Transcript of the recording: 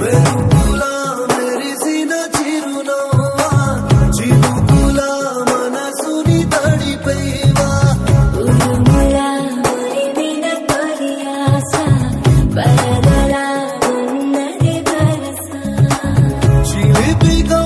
మెరుపులా మెరిసిన చిరునవ్వా చినుకులా మనసుని తడిపేవా ఉరుములా ఉరిమిన తొలి ఆశ వరదలా ఉన్నది వరస చిలిపిగా